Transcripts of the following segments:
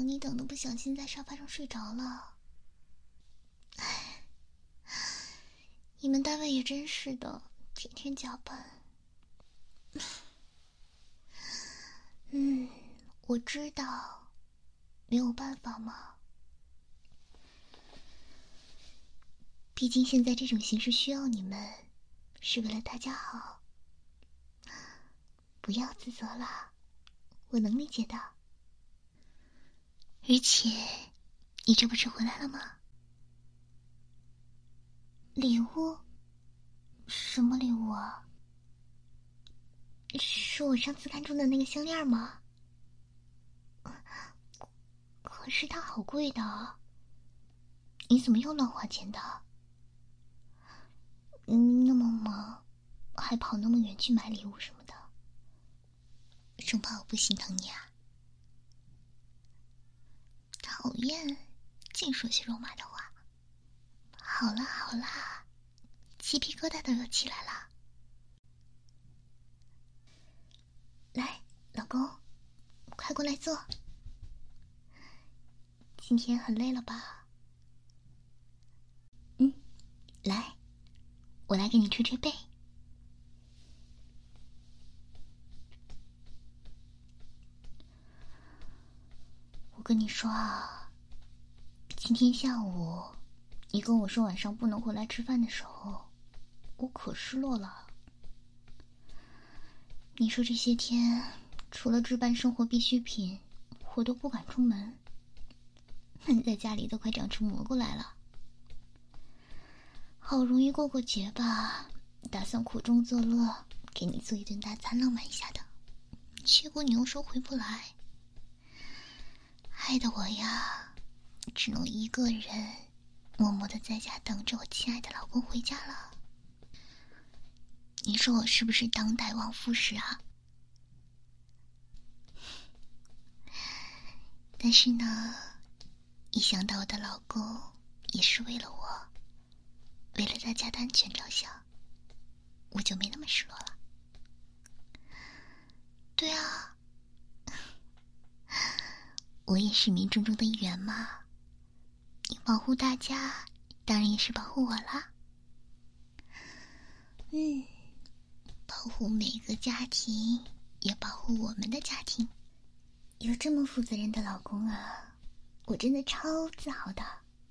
等你等的不小心在沙发上睡着了。唉，你们单位也真是的，天天加班。我知道，没有办法嘛。毕竟现在这种形式需要你们，是为了大家好。不要自责了，我能理解的。而且，你这不是回来了吗？礼物？什么礼物啊？是我上次看中的那个项链吗？可是它好贵的，你怎么又乱花钱的？明明那么忙，还跑那么远去买礼物什么的，生怕我不心疼你啊！讨厌，净说些肉麻的话。好啦好啦，鸡皮疙瘩都要起来了。来，老公，快过来坐。今天很累了吧？来，我来给你吹吹背。我跟你说啊，今天下午你跟我说晚上不能回来吃饭的时候，我可失落了。你说这些天除了置办生活必需品，我都不敢出门，在家里都快长出蘑菇来了。好容易过节吧，打算苦中作乐，给你做一顿大餐浪漫一下的，结果你又说回不来，害得我呀只能一个人默默地在家等着我亲爱的老公回家了。你说我是不是当代王富士啊？但是呢，一想到我的老公也是为了我，为了大家的安全着想，我就没那么失落了。对啊，我也是民众中的一员嘛，你保护大家，当然也是保护我啦。保护每个家庭，也保护我们的家庭。有这么负责任的老公啊，我真的超自豪的。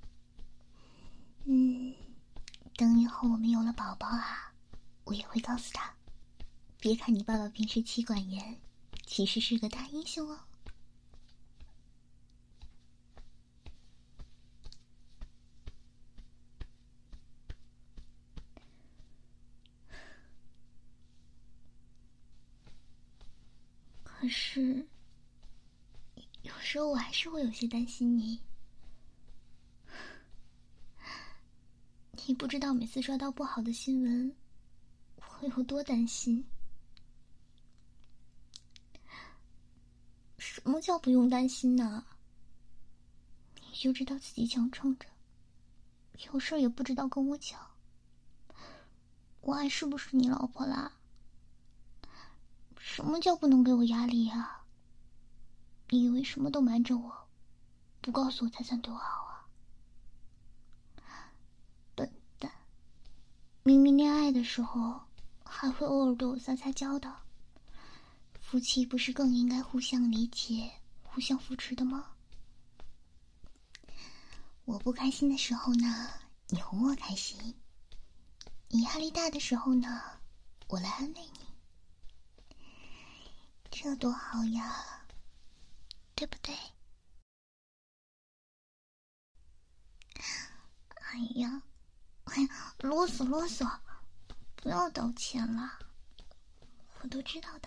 等以后我们有了宝宝啊，我也会告诉他，别看你爸爸平时妻管严，其实是个大英雄哦。可是有时候我还是会有些担心你。你不知道每次刷到不好的新闻，我会有多担心。什么叫不用担心呢？你就知道自己强撑着，有事也不知道跟我讲，我还是不是你老婆啦？什么叫不能给我压力啊？你以为什么都瞒着我，不告诉我才算对我好啊？笨蛋，明明恋爱的时候还会偶尔对我撒撒娇的，夫妻不是更应该互相理解、互相扶持的吗？我不开心的时候呢，你哄我开心；你压力大的时候呢，我来安慰你，这多好呀，对不对？哎呀，啰嗦啰嗦，不要道歉了，我都知道的。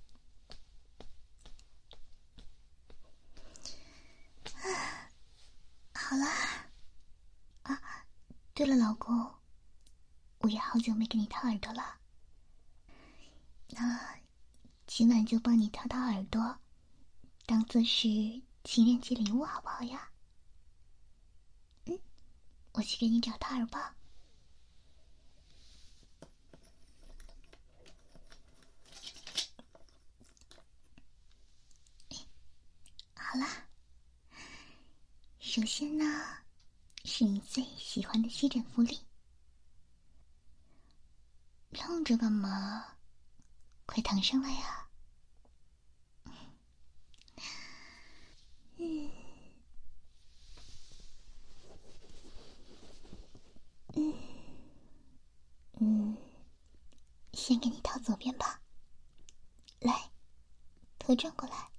好啦，对了，老公，我也好久没给你掏耳朵了，那今晚就帮你掏掏耳朵，当做是情人节礼物，好不好呀？我去给你找掏耳包。好啦， 首先呢，是你最喜欢的吸枕福利。愣着干嘛？快躺上来呀！先给你套左边吧。来，头转过来。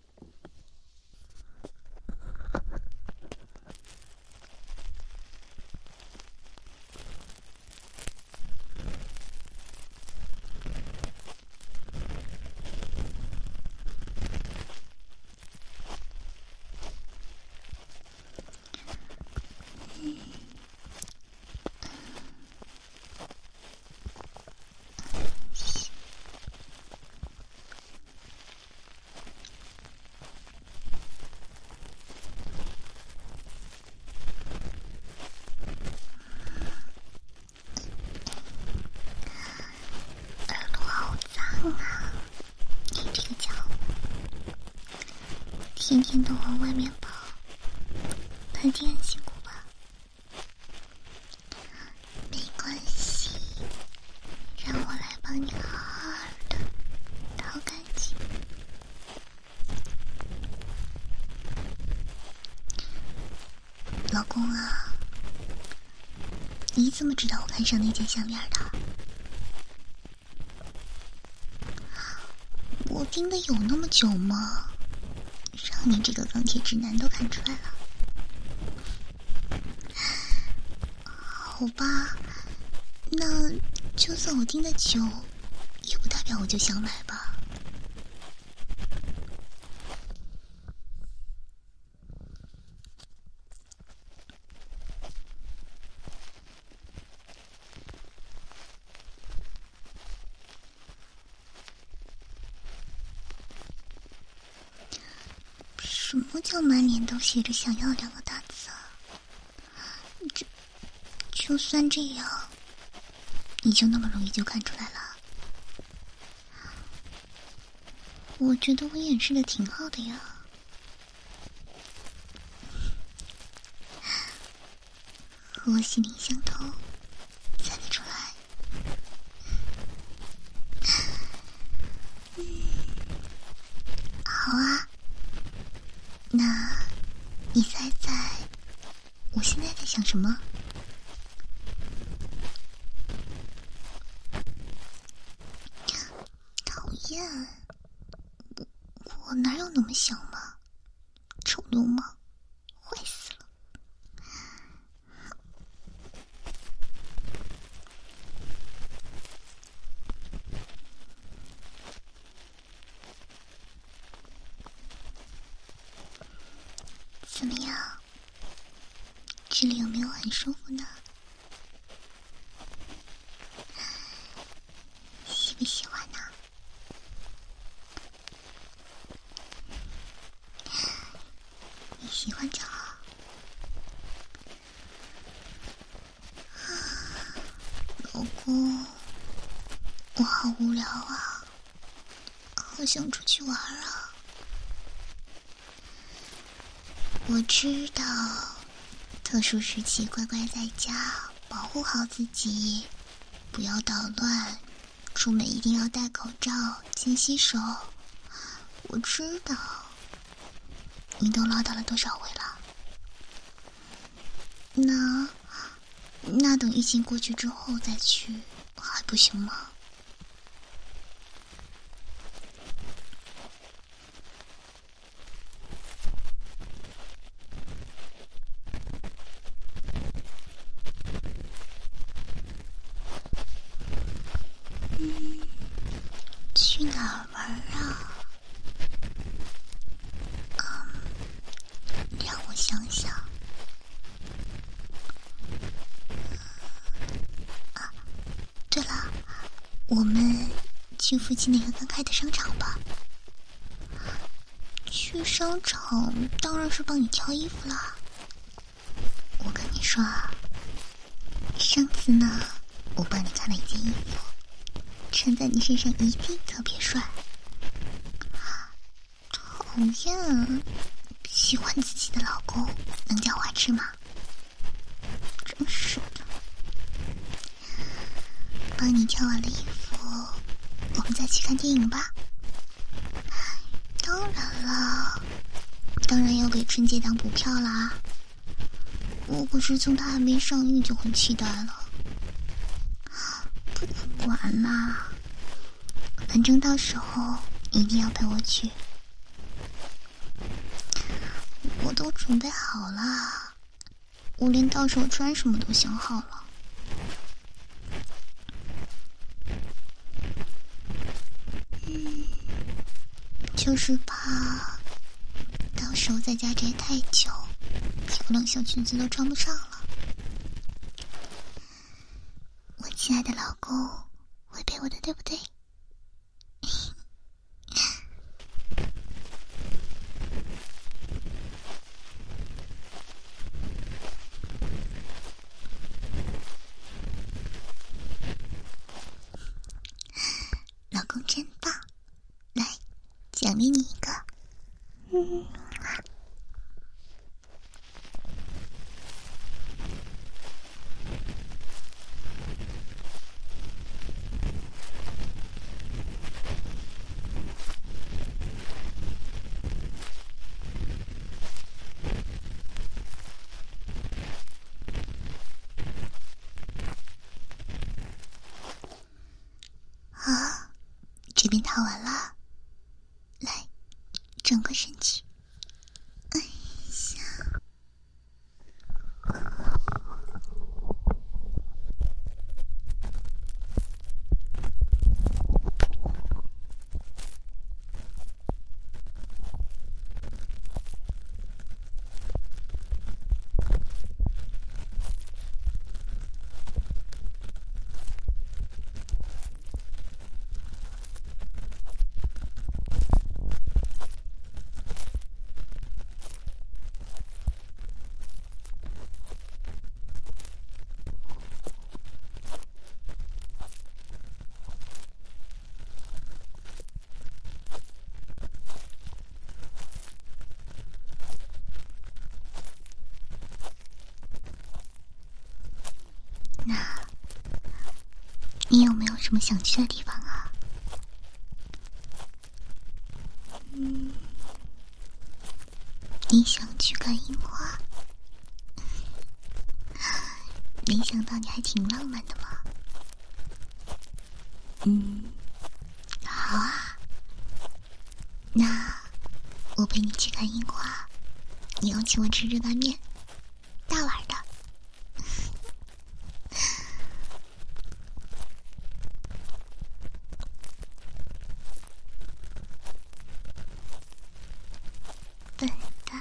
天天都往外面跑，肯定很辛苦吧？没关系，让我来帮你好好的掏干净。老公啊，你怎么知道我看上那件项链的？我盯的有那么久吗？让你这个钢铁直男都看出来了。好吧，那就算我盯得久，也不代表我就想买吧。什么叫满脸都写着想要两个大字啊？就算这样，你就那么容易就看出来了？我觉得我掩饰的挺好的呀。和我心灵相通，猜得出来。好啊，那你猜猜我现在在想什么？讨厌，我哪有那么想嘛？丑流氓，坏死了！怎么样？这里有没有很舒服呢？喜不喜欢呢？你喜欢就好。老公，我好无聊啊，好想出去玩啊。我知道，特殊时期乖乖在家，保护好自己，不要捣乱，出门一定要戴口罩，勤洗手。我知道，你都唠叨了多少回了？那等疫情过去之后再去，还不行吗？去哪儿玩啊？让我想想。对了，我们去附近那个刚开的商场吧。去商场当然是帮你挑衣服啦。我跟你说啊，上次呢，我帮你看了一件衣服，穿在你身上一定特别帅。讨厌， 喜欢自己的老公能叫花痴吗？真是的。帮你挑完了衣服，我们再去看电影吧。当然了，当然要给春节档补票啦。我可是从它还没上映就很期待了。不管啦，反正到时候一定要陪我去。我都准备好了，我连到时候穿什么都想好了。就是怕到时候在家宅太久，漂亮小裙子都穿不上了。我亲爱的老公会陪我的，对不对？老公真棒，来，奖励你一个。好，这边套完了，来，整个身体。哎呀，那你有没有什么想去的地方啊？你想去看樱花？没想到你还挺浪漫的嘛。好啊，那我陪你去看樱花，你要请我吃热干面，大碗的。笨蛋，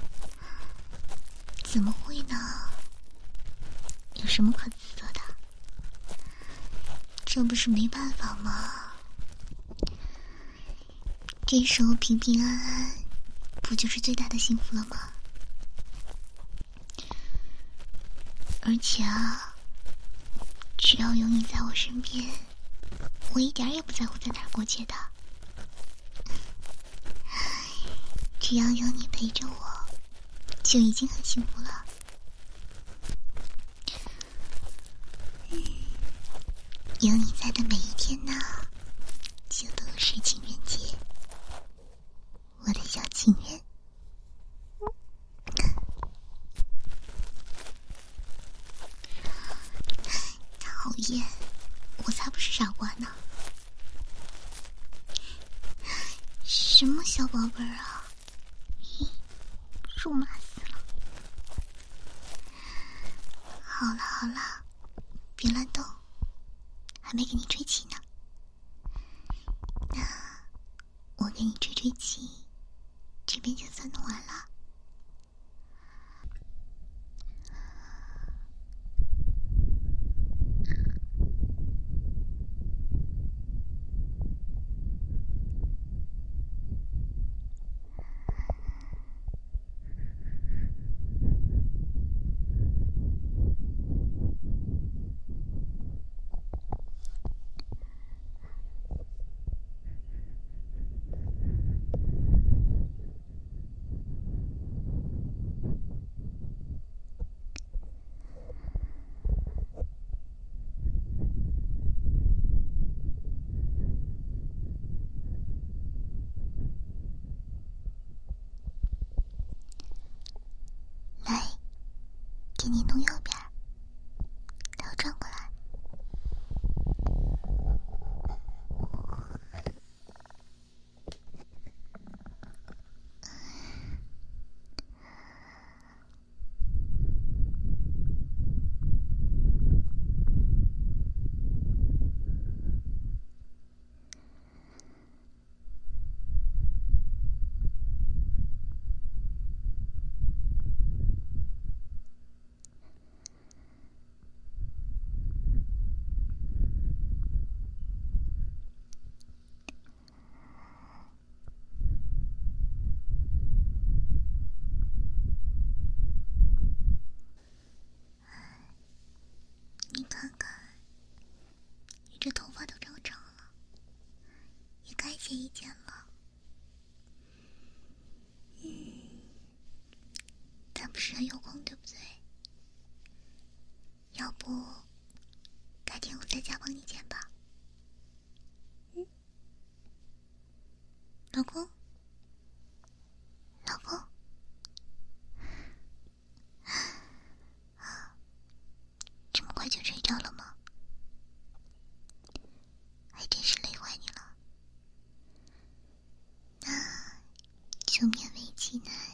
怎么会呢？有什么可自责的？这不是没办法吗？这时候平平安安，不就是最大的幸福了吗？而且啊，只要有你在我身边，我一点也不在乎在哪儿过节的。只要有你陪着我，就已经很幸福了。有你在的每一天呢，就都是情人节，我的小情人。讨厌，我才不是傻瓜呢。什么小宝贝儿啊，肉麻死了。好了好了，别乱动，还没给你吹气呢。那我给你吹吹气，这边就算弄完了。 给你弄右边，头转过来。你看看，你这头发都长长了，也该剪一剪了。咱不是很有空，对不对？要不改天我在家帮你剪吧。老公，老公，这么快就睡着了吗？还真是累坏你了。那就勉为其难，